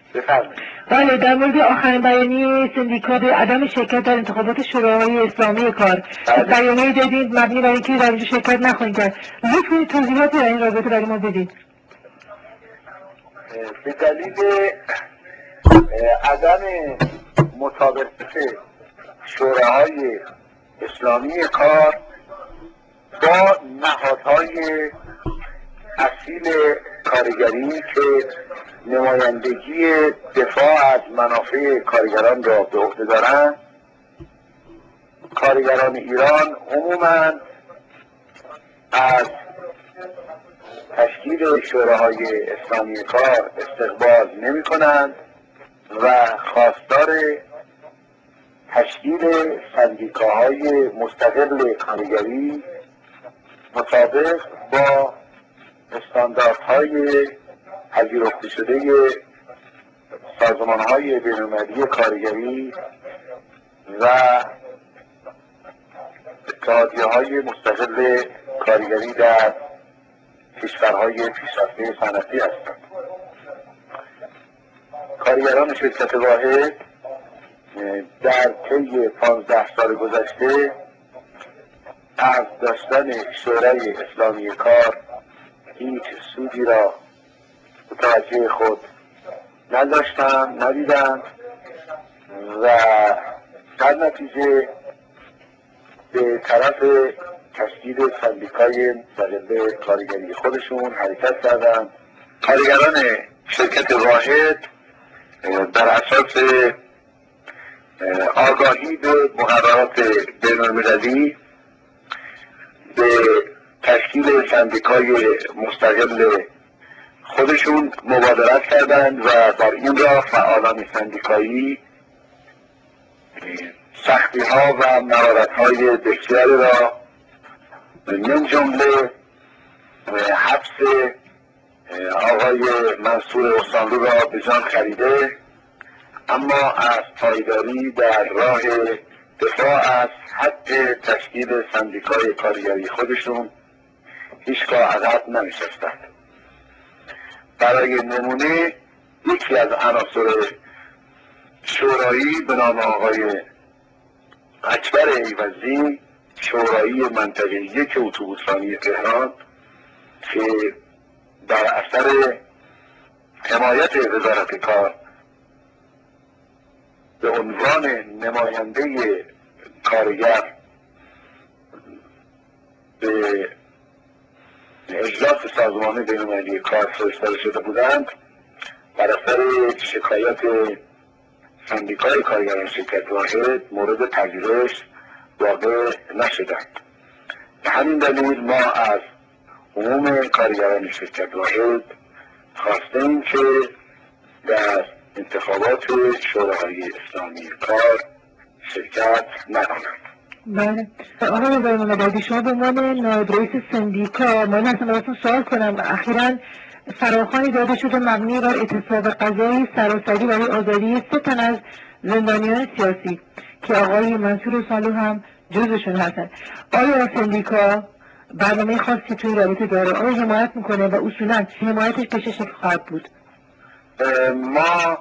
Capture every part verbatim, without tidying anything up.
بفرمایید. بله، در مورد آخرین بیانیه سندیکا به عدم شرکت در انتخابات شوراهای اسلامی کار بیانیه دادید مبنی بر اینکه در اینجا شرکت نخواهید کرد. لطفاً توضیحاتی در این رابطه برای ما بدید. به دلیل عدم مطابقت شوراهای اسلامی کار با نهادهای اصیل کارگری که نمایندگی دفاع از منافع کارگران را به عهده دارند، کارگران ایران عموماً از تشکیل شوراهای اسلامی کار استقبال نمی کنند و خواستار تشکیل سندیکاهای مستقل کارگری مطابق با استانداردهای پذیرفته شده سازمانهای بین‌المللی کارگری و اتحادیه‌های مستقل کارگری در کشورهای پیشرفته صنعتی هستند. کارگران شرکت واحد در طی پانزده سال گذشته از داشتن شورای اسلامی کار هیچ سودی را متوجه خود نداشتند، ندیدند و در نتیجه به طرف تشکیل سندیکای مستقل کارگری خودشون حرکت کردند. کارگران شرکت واحد بر اساس آگاهی به مقررات بین‌المللی به تشکیل سندیکای مستقل خودشون مبادرت کردند و در این راه فعالان سندیکایی سختی ها و مهارت های بسیاری را من جمله حبس آقای منصور استانلو را به جان خریده، اما از پایداری در راه دفاع از حق تشکیل سندیکای کارگری خودشون هیچگاه عقب ننشستند. برای نمونه یکی از عناصر شورایی به نام آقای اکبر ایوزی، شورایی منطقه یک اتوبوسرانی تهران، که در اثر حمایت وزارت کار به عنوان نماینده کارگر به اجلاس سازمان بین‌المللی کار فرستاده شده بودند، بر اثر شکایت سندیکای کارگران شرکت واحد مورد پذیرش واقع نشدند. به همین دلیل ما از عموم کارگران شرکت واحد خواستیم که در انتخابات شوراهای اسلامی کار شرکت نکنند. بله. آقای بایمال‌آبادی، شما به عنوان نایب رئیس سندیکا، من اصلا براتون سوال کنم، اخیراً فراخوانی داده شده مبنی بر اعتصاب قضایی سراسری برای آزادی سه تن از زندانیان سیاسی که آقای منصور استانلو هم جزوشون هستن. آیا سندیکا برنامه خاصی توی رابطه داره؟ آیا حمایت میکنه و اصولاً حمایتش به چه شکل خواهد بود؟ ما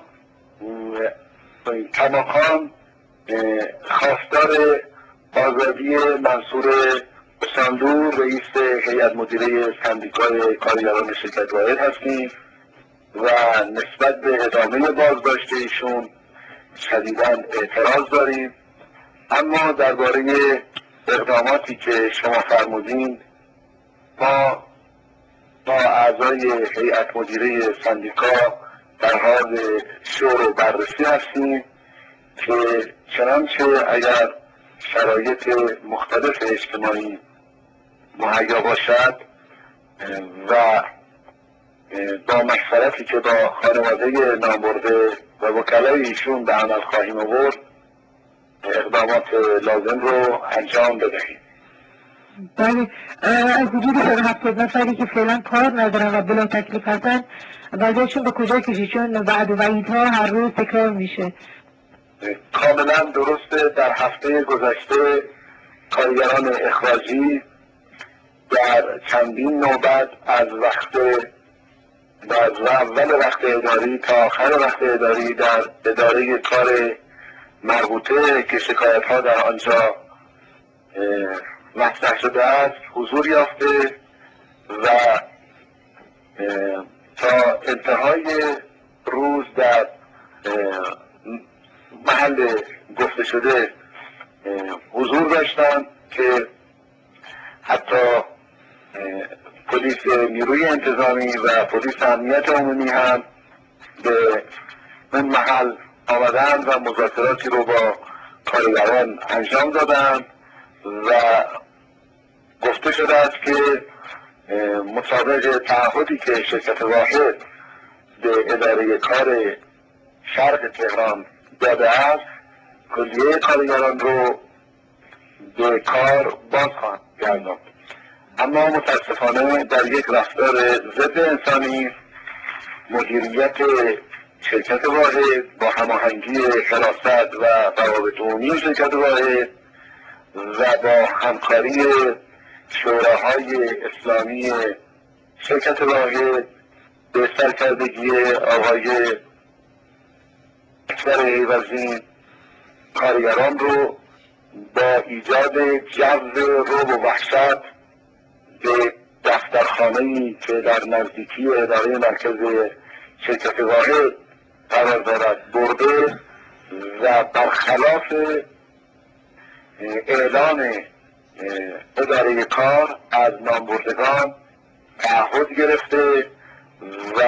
کماکان خواستار آزادی منصور استانلو رئیس هیئت مدیره سندیکای کارگران شرکت واحد هستیم و نسبت به ادامه بازداشت ایشون شدیداً اعتراض داریم. اما درباره اقداماتی که شما فرمودین ما با اعضای هیئت مدیره سندیکا در حال شور و بررسی هستیم که چنانچه اگر شرایط مختلف اجتماعی مهیا باشد و با مشورتی که با خانواده نامبرده و وکلای ایشون به عمل خواهیم آورد اقدامات لازم رو انجام بدهیم. بله، از حدود صد و هفتاد نفری که فعلا کار ندارن و بلا تکلیف هستن وضعشون به کجا کشید؟ چون وعد و وعیدها هر روز تکرار میشه. کاملا درسته. در هفته گذشته کارگران اخراجی در چندین نوبت از وقت و از اول وقت اداری تا آخر وقت اداری در اداره کار مربوطه که شکایت ها در آنجا مطرح شده است حضور یافته و تا انتهای روز در محل گفته شده حضور داشتند که حتی پلیس نیروی انتظامی و پلیس امنیت عمومی هم به اون محل آمدند و مذاکراتی رو با کارگران انجام دادند و گفته شده است که مطابق تعهدی که شرکت واحد به اداره کار شرق تهران داده است کلیه کارگران رو به کار باز خواهند گرداند. اما متاسفانه در یک رفتار ضد انسانی مدیریت شرکت واحد با هماهنگی حراست و روابط عمومی شرکت واحد و با همکاری شوراهای اسلامی شرکت واحد به سرکردگی آقای اکبر ایوزین کارگران رو با ایجاد جو رعب و وحشت به دفترخانه‌ای که در نزدیکی اداره مرکز شرکت واحد قرار دارد برده و برخلاف اعلان اداره کار از نامبردگان تعهد گرفته و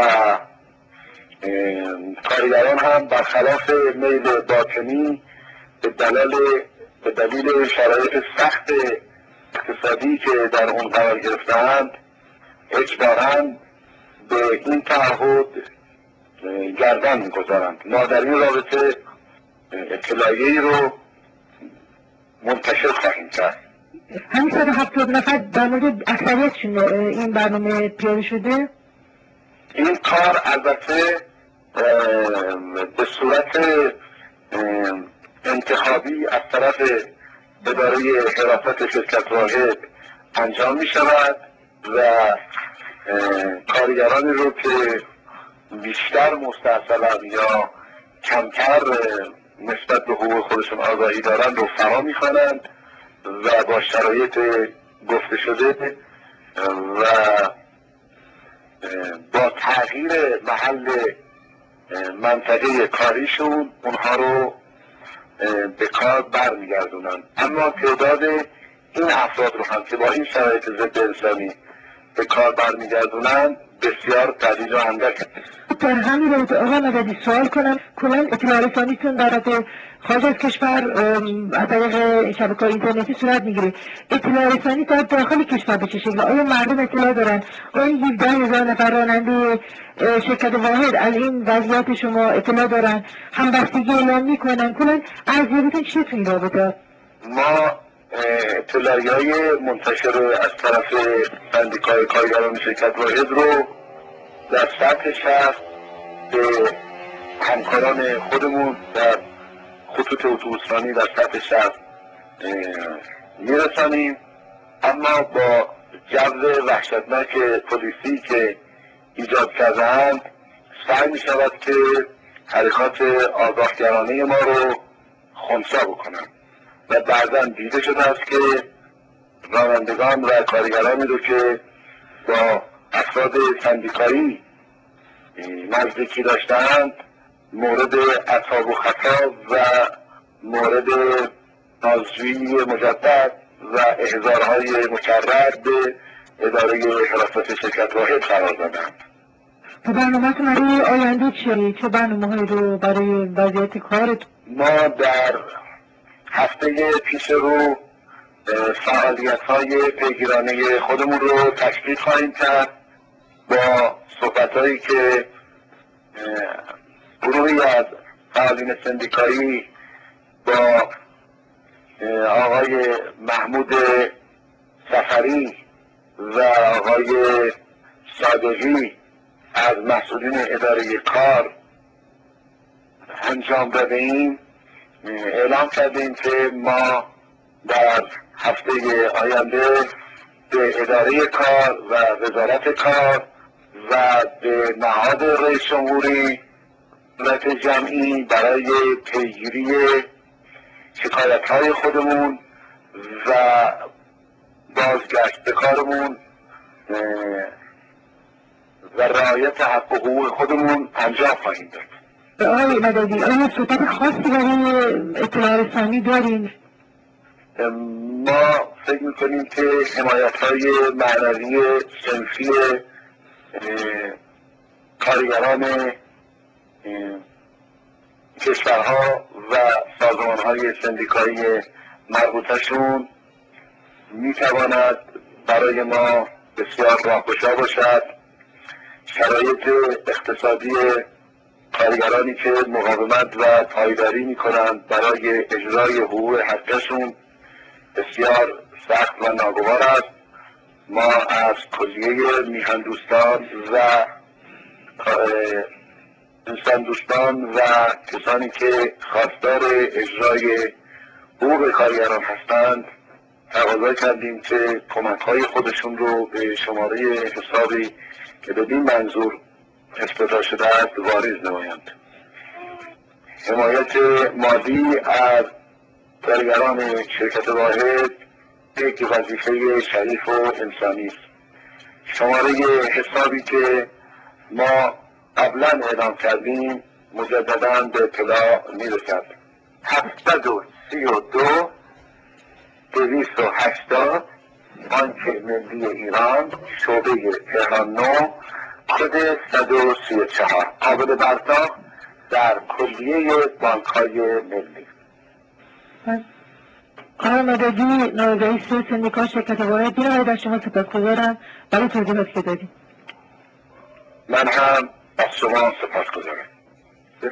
کارگران هم برخلاف میل باطنی به دلیل به دلیل شرایط سخت اقتصادی که در اون قرار گرفتند اجباراً به این تعهد گردن میگذارند. ما در این رابطه اطلاعیه‌ای رو منتشر خواهیم کرد. همین صد و هفتاد نفر در مورد اکثریتشون این برنامه پیاده شده؟ این کار البته به صورت انتخابی از طرف اداره حراست شرکت واحد انجام می شود و کارگرانی رو که بیشتر مستحصلن یا کمتر نسبت به حقوق خودشون آگاهی دارن رو فرا می خوانند و با شرایط گفته شده و با تغییر محل منطقه کاریشون اونها رو به کار برمیگردونن. اما تعداد این افراد رو هم که با این شرایط ضد انسانی به کار برمیگردونن بسیار قلیل و اندک. در همین رابطه آقا مددی سوال کنم، کلا اطلاع رسانیتون در خارج از کشور از طریق شبکه‌های اینترنتی صورت میگیره، اطلاع رسانی در داخل کشور به چه شکل؟ آیا مردم اطلاع دارن؟ آیا هفده هزار نفر راننده شرکت واحد از این وضعیت شما اطلاع دارن؟ همبستگی اعلام میکنن؟ کلا ارزیابیتون چیه تو این رابطه؟ ما اطلاعیه‌های منتشر از طرف سندیکای کارگران شرکت واحد رو در سطح شهر به همکاران خودمون در خطوط اتوبوسرانی در سطح شهر میرسانیم، اما با جو وحشتناک پلیسی که ایجاد کرده‌اند سعی می شود که حرکات آگاهگرانه ما رو خنثی بکنند و بعضا دیده شده است که رانندگان و کارگرانی رو که با افراد سندیکایی نزدیکی داشتند مورد عطاب و خطاب و مورد بازجویی مجدد و احضارهای مکرر به اداره حراست شرکت واحد قرار دادند. تو برنامه‌تون برای آینده چیه؟ چه برنامه‌هایی رو برای وضعیت کارت؟ ما در هفته پیش رو فعالیت‌های پیگیرانه خودمون رو تشکیل خواهیم کرد با صحبت‌هایی که گروهی از فعالین سندیکایی با آقای محمود سفری و آقای صادقی از مسئولین اداره کار انجام داده ایم اعلام کردیم که ما در هفته آینده به اداره کار و وزارت کار و به نهاد رئیس جمهوری صورت جمعی برای پیگیری شکایت های خودمون و بازگشت به کارمون و رعایت حق و حقوق خودمون انجام خواهیم داد. آقای مددی آیا صحبت خاصی برای اطلاع رسانی دارین؟ ما فکر میکنیم که حمایت های معنوی صنفی کارگران کشورها و سازمان های سندیکایی مربوطشون میتواند برای ما بسیار راهگشا باشد. شرایط اقتصادی کارگرانی که مقاومت و پایداری میکنند برای اجرای حقوق حقشون بسیار سخت و ناگوار است. ما از کلیه میهن دوستان و انسان دوستان و کسانی که خواستار اجرای حقوق کارگران هستند تقاضا کردیم که کمک های خودشون رو به شماره حسابی که بدین منظور افتتاح شده است واریز نمایند. حمایت مالی از کارگران شرکت واحد یک وظیفه شریف و انسانی است. شماره حسابی که ما قبلا اعلام کردیم مجددا به اطلاع میرسد: هفتصد و سی و دو دویست و هشتاد بانک ملی ایران، شعبه تهران نو، کد صد و سی و چهار، قابل پرداخت در کلیه بانک های ملی. آقای مددی نایب رئیس سندیکا شرکت واحد، بی‌نهایت از شما سپاسگزارم برای توضیحاتی که دادید. من هم از شما سپاسگزارم.